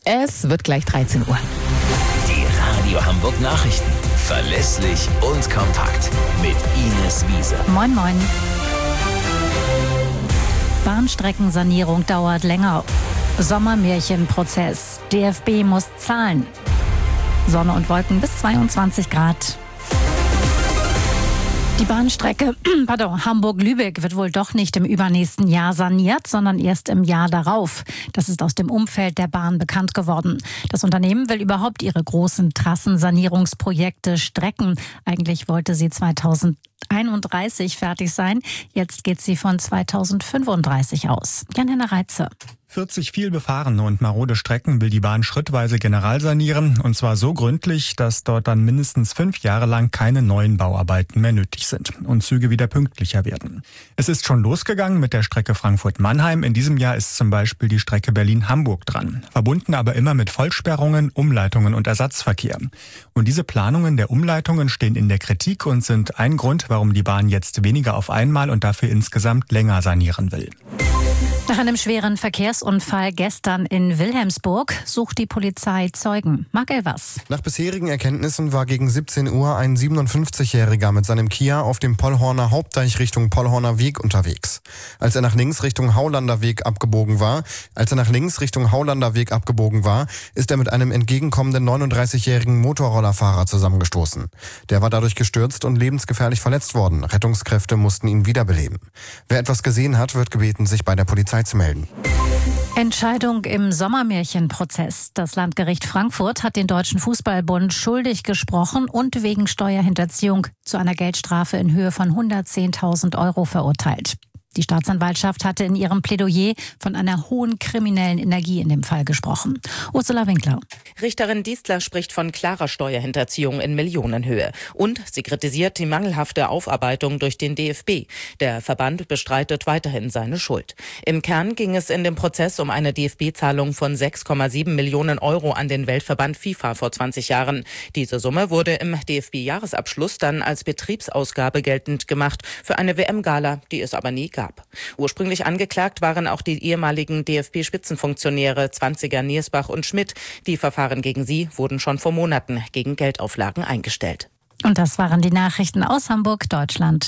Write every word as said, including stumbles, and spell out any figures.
Es wird gleich dreizehn Uhr. Die Radio Hamburg Nachrichten. Verlässlich und kompakt. Mit Ines Wiese. Moin, moin. Bahnstreckensanierung dauert länger. Sommermärchenprozess. D F B muss zahlen. Sonne und Wolken bis zweiundzwanzig Grad. Die Bahnstrecke pardon, Hamburg-Lübeck wird wohl doch nicht im übernächsten Jahr saniert, sondern erst im Jahr darauf. Das ist aus dem Umfeld der Bahn bekannt geworden. Das Unternehmen will überhaupt ihre großen Trassensanierungsprojekte strecken. Eigentlich wollte sie zweitausendeinunddreißig fertig sein. Jetzt geht sie von zweitausendfünfunddreißig aus. Jan-Henner Reitze. vierzig vielbefahrene und marode Strecken will die Bahn schrittweise generalsanieren. Und zwar so gründlich, dass dort dann mindestens fünf Jahre lang keine neuen Bauarbeiten mehr nötig sind und Züge wieder pünktlicher werden. Es ist schon losgegangen mit der Strecke Frankfurt-Mannheim. In diesem Jahr ist zum Beispiel die Strecke Berlin-Hamburg dran. Verbunden aber immer mit Vollsperrungen, Umleitungen und Ersatzverkehr. Und diese Planungen der Umleitungen stehen in der Kritik und sind ein Grund, warum die Bahn jetzt weniger auf einmal und dafür insgesamt länger sanieren will. Nach einem schweren Verkehrsunfall gestern in Wilhelmsburg sucht die Polizei Zeugen. Marc Elvers. Nach bisherigen Erkenntnissen war gegen siebzehn Uhr ein siebenundfünfzigjähriger mit seinem Kia auf dem Pollhorner Hauptdeich Richtung Pollhorner Weg unterwegs. Als er nach links Richtung Haulander Weg abgebogen war, als er nach links Richtung Haulander Weg abgebogen war, ist er mit einem entgegenkommenden neununddreißigjährigen Motorrollerfahrer zusammengestoßen. Der war dadurch gestürzt und lebensgefährlich verletzt worden. Rettungskräfte mussten ihn wiederbeleben. Wer etwas gesehen hat, wird gebeten, sich bei der Polizei zu melden. Entscheidung im Sommermärchenprozess. Das Landgericht Frankfurt hat den Deutschen Fußballbund schuldig gesprochen und wegen Steuerhinterziehung zu einer Geldstrafe in Höhe von hundertzehntausend Euro verurteilt. Die Staatsanwaltschaft hatte in ihrem Plädoyer von einer hohen kriminellen Energie in dem Fall gesprochen. Ursula Winkler. Richterin Dienstler spricht von klarer Steuerhinterziehung in Millionenhöhe. Und sie kritisiert die mangelhafte Aufarbeitung durch den D F B. Der Verband bestreitet weiterhin seine Schuld. Im Kern ging es in dem Prozess um eine D F B-Zahlung von sechs Komma sieben Millionen Euro an den Weltverband FIFA vor zwanzig Jahren. Diese Summe wurde im D F B-Jahresabschluss dann als Betriebsausgabe geltend gemacht für eine W M-Gala, die es aber nie gab. Ursprünglich angeklagt waren auch die ehemaligen D F B-Spitzenfunktionäre Zwanziger, Niersbach und Schmidt. Die Verfahren gegen sie wurden schon vor Monaten gegen Geldauflagen eingestellt. Und das waren die Nachrichten aus Hamburg, Deutschland.